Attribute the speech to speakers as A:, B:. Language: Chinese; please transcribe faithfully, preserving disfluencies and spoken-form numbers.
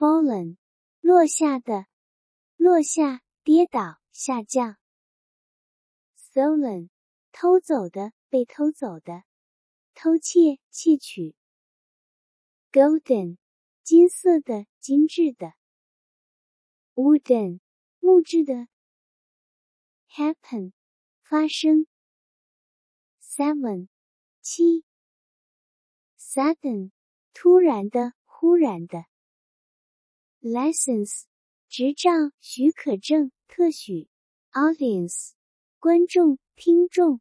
A: fallen 落下的，落下，跌倒，下降。stolen 偷走的，被偷走的，偷窃，窃取。golden 金色的，精致的。wooden 木质的。happen 发生。seven 七。sudden 突然的，忽然的。license 执照，许可证，特许。audience 观众，听众。